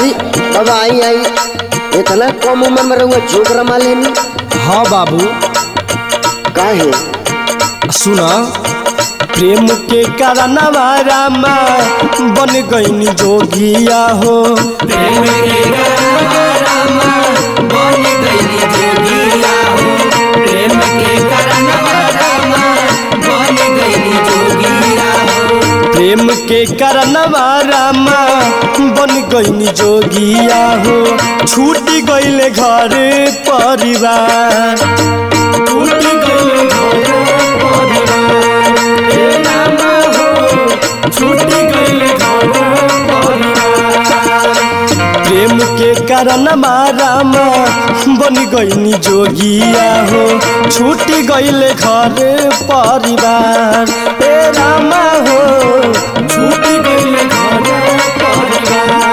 अरे बाबा आई आई, इतना कम उम्र में रहुआ जोग रमा लेनी। हाँ बाबू काहे? सुना, प्रेम के कारणवा रामा बन गईनी जोगिया हो। प्रेम के कारणवा रामा बन गईनी जोगिया हो। प्रेम के कारणवा रामा बन गईनी जोगिया हो। प्रेम के कारणवा रामा बन गईनी जोगिया हो। छूट गईले घर परिवार, छूट गईले घर परिवार। हे रामा हो, छूट गईले घर परिवार। प्रेम के कारणवा रामा बन गईनी जोगिया हो। छूट गईले घर परिवार। हे रामा हो, छूट गईले घर परिवार।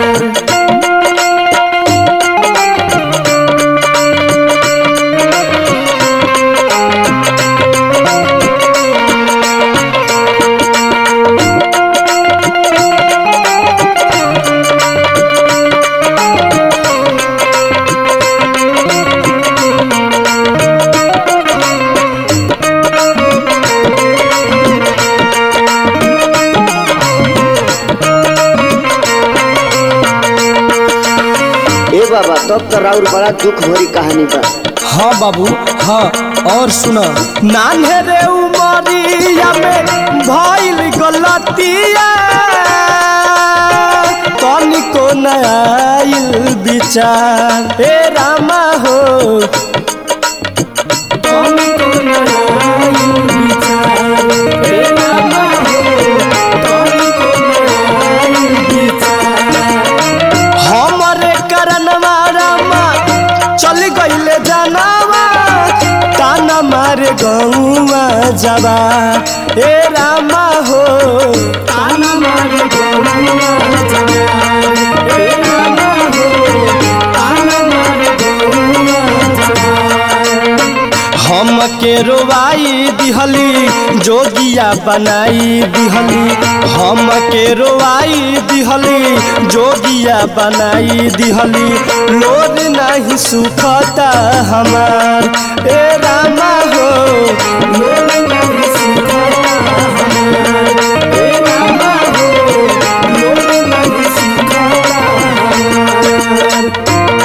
बाबा तब तो राउर बड़ा दुख भरी कहानी बा। हाँ बाबू हाँ, और सुना, नान्हे उमरिया में भइल गलतिया, तनिको न आइल विचार। हे रामा हो, तनिको न आइल विचार। हे रामा हो, तनिको न आइल विचार। हमरे कारणवा रामा चल गईले जानवा, ताना मारे गौवा जावा। हे रामा हो, ताना मारे गौवा जावा। हे रामा हो, ताना मारे गौवा जावा। हमके रोवाई दिहली जोगिया बनाई दिहली। हमके रोवाई दिहली जोगिया बनाई दिहली। लोर नहीं सुखता हमार। ए रामा हो, लोर नहीं सुखता हमार। ए रामा हो, लोर नहीं सुखता हमार।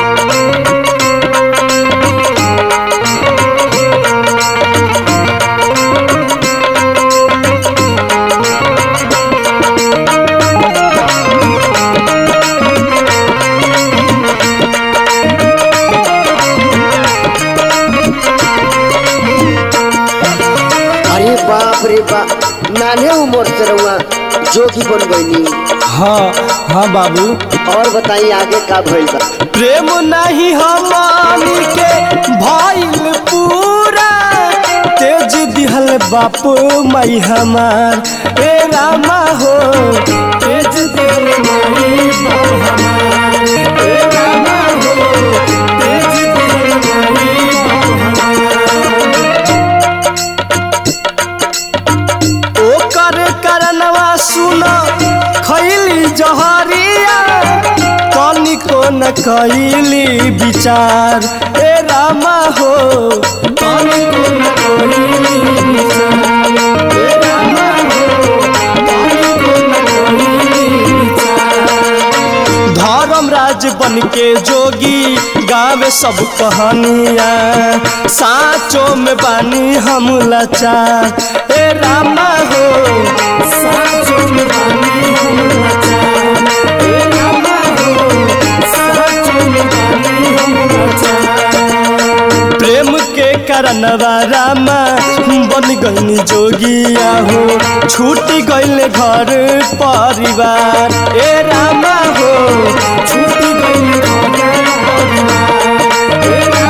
बाप रे बाप, नाने उम्र से रहुआ जोगी बन गईनी। हाँ हाँ बाबू, और बताइए आगे का भइल बा? प्रेम नहीं हमानी के भइल पूरा, तेज दिहल बाप माई हमार। ए रामा हो, तेज दिहल माई बाप हमार। ए रामा हो, तेज दिहल माई बाप हमार। ओकर कारणवा सुना खैली जहरिया, तनिको न कैली विचार। ए रामा हो, तनिको न कैली विचार। ए रामा हो, तनिको न कैली विचार। धर्मराज बन के जोगी गावे सब कहानिया, साँचों में बानी हम लाचार। ए रामा हो, साँचों में बानी हम लाचार। ए रामा हो, साँचों में बानी हम लाचार। प्रेम के कारणवा रामा बन गईनी जोगिया हो। छूट गईले घर परिवार। ए रामा हो, छूट गईले घर परिवार। ए